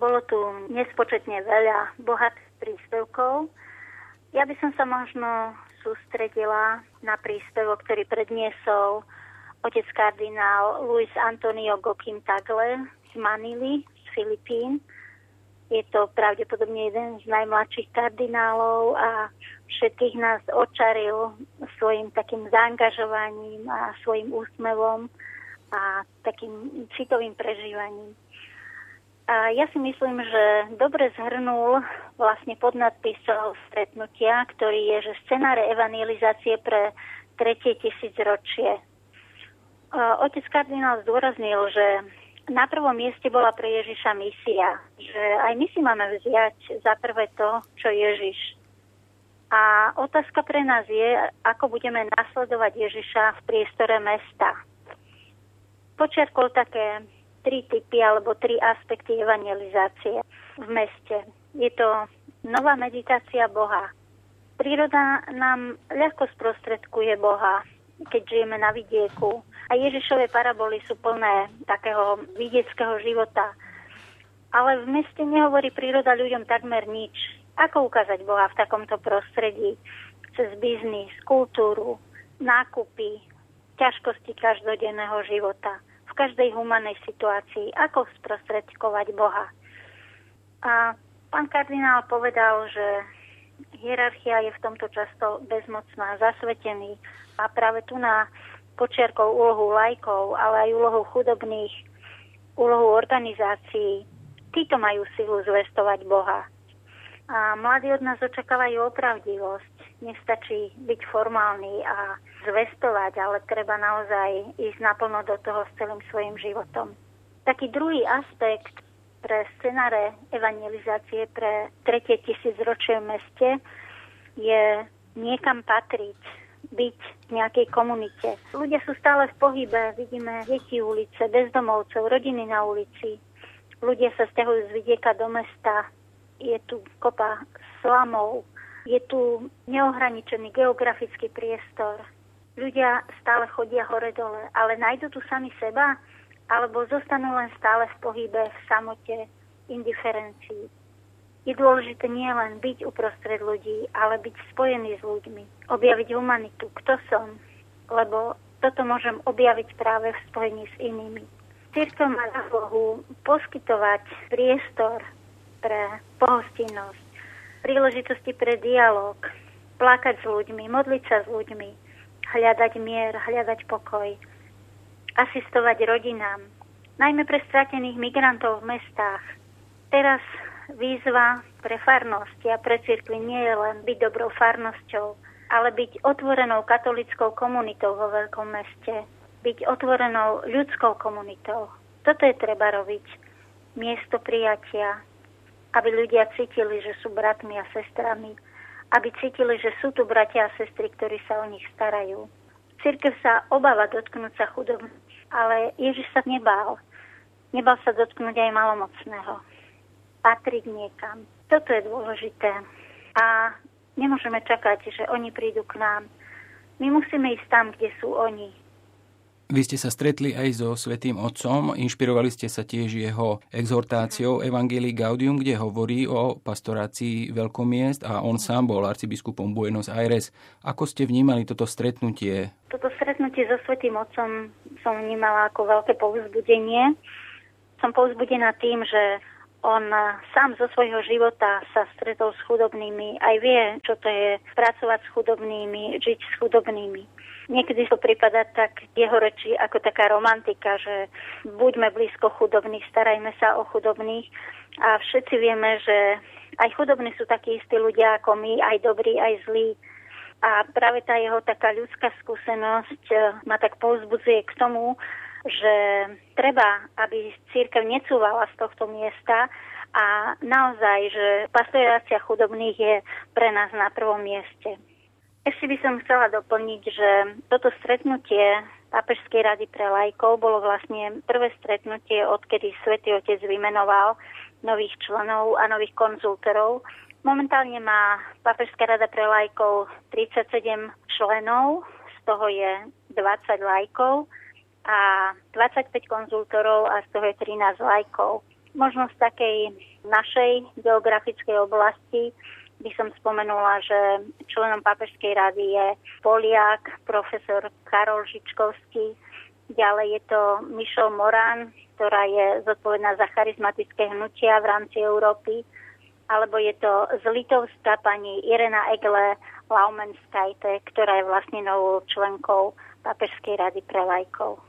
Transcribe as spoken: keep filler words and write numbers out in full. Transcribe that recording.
Bolo tu nespočetne veľa bohatých príspevkov. Ja by som sa možno sústredila na príspevok, ktorý predniesol otec kardinál Luis Antonio Joaquim Tagle z Manily, z Filipín. Je to pravdepodobne jeden z najmladších kardinálov a všetkých nás očaril svojim takým zaangažovaním a svojim úsmevom a takým citovým prežívaním. A ja si myslím, že dobre zhrnul vlastne pod nadpisom stretnutia, ktorý je, že scenáre evangelizácie pre tretie tisícročie. Otec kardinál zdôraznil, že na prvom mieste bola pre Ježiša misia, že aj my si máme vziať za prvé to, čo Ježiš. A otázka pre nás je, ako budeme nasledovať Ježiša v priestore mesta. Počiarkol také tri typy alebo tri aspekty evangelizácie v meste. Je to nová meditácia Boha. Príroda nám ľahko sprostredkuje Boha, keď žijeme na vidieku. A Ježišove paraboly sú plné takého vidieckého života. Ale v meste nehovorí príroda ľuďom takmer nič. Ako ukázať Boha v takomto prostredí? Cez biznis, kultúru, nákupy, ťažkosti každodenného života. V každej humanej situácii. Ako sprostredkovať Boha? A pán kardinál povedal, že hierarchia je v tomto často bezmocná, zasvetený. A práve tu na počiarkol úlohu laikov, ale aj úlohu chudobných, úlohu organizácií. Títo majú silu zvestovať Boha. A mladí od nás očakávajú opravdivosť. Nestačí byť formálny a zvestovať, ale treba naozaj ísť naplno do toho s celým svojim životom. Taký druhý aspekt pre scenáre evangelizácie pre tretie tisícročie v meste je niekam patriť, byť v nejakej komunite. Ľudia sú stále v pohybe, vidíme deti ulice, bezdomovcov, rodiny na ulici. Ľudia sa sťahujú z vidieka do mesta, je tu kopa slamov, je tu neohraničený geografický priestor. Ľudia stále chodia hore-dole, ale nájdu tu sami seba, alebo zostanú len stále v pohybe, v samote, indiferencii. Je dôležité nie len byť uprostred ľudí, ale byť spojený s ľuďmi. Objaviť humanitu, kto som, lebo toto môžem objaviť práve v spojení s inými. Cirkev má za úlohu poskytovať priestor pre pohostinnosť, príležitosti pre dialog, plakať s ľuďmi, modliť sa s ľuďmi, hľadať mier, hľadať pokoj, asistovať rodinám, najmä pre stratených migrantov v mestách. Teraz výzva pre farnosti a pre cirkvi nie je len byť dobrou farnosťou, ale byť otvorenou katolickou komunitou vo veľkom meste, byť otvorenou ľudskou komunitou. Toto je treba robiť. Miesto prijatia, aby ľudia cítili, že sú bratmi a sestrami, aby cítili, že sú tu bratia a sestry, ktorí sa o nich starajú. Cirkev sa obáva dotknúť sa chudobných, ale Ježiš sa nebál. Nebál sa dotknúť aj malomocného. Patriť niekam. Toto je dôležité. A nemôžeme čakať, že oni prídu k nám. My musíme ísť tam, kde sú oni. Vy ste sa stretli aj so Svätým Otcom, inšpirovali ste sa tiež jeho exhortáciou Evangelii Gaudium, kde hovorí o pastorácii veľkomiest a on sám bol arcibiskupom Buenos Aires. Ako ste vnímali toto stretnutie? Toto stretnutie so Svätým Otcom som vnímala ako veľké povzbudenie. Som povzbudená tým, že on sám zo svojho života sa stretol s chudobnými, aj vie, čo to je pracovať s chudobnými, žiť s chudobnými. Niekedy to prípada tak jeho reči ako taká romantika, že buďme blízko chudobných, starajme sa o chudobných a všetci vieme, že aj chudobní sú takí istí ľudia ako my, aj dobrí, aj zlí. A práve tá jeho taká ľudská skúsenosť ma tak povzbudzuje k tomu, že treba, aby cirkev necúvala z tohto miesta a naozaj, že pastorácia chudobných je pre nás na prvom mieste. Ešte by som chcela doplniť, že toto stretnutie Pápežskej rady pre laikov bolo vlastne prvé stretnutie, odkedy Svätý Otec vymenoval nových členov a nových konzultorov. Momentálne má Pápežská rada pre laikov tridsaťsedem členov, z toho je dvadsať laikov a dvadsaťpäť konzultorov a z toho je trinásť laikov. Možno z takej našej geografickej oblasti by som spomenula, že členom Pápežskej rady je Poliak, profesor Karol Žičkovský. Ďalej je to Michelle Moran, ktorá je zodpovedná za charizmatické hnutia v rámci Európy. Alebo je to z Litovska pani Irena Egle Laumenskajte, ktorá je vlastne novou členkou Pápežskej rady pre laikov.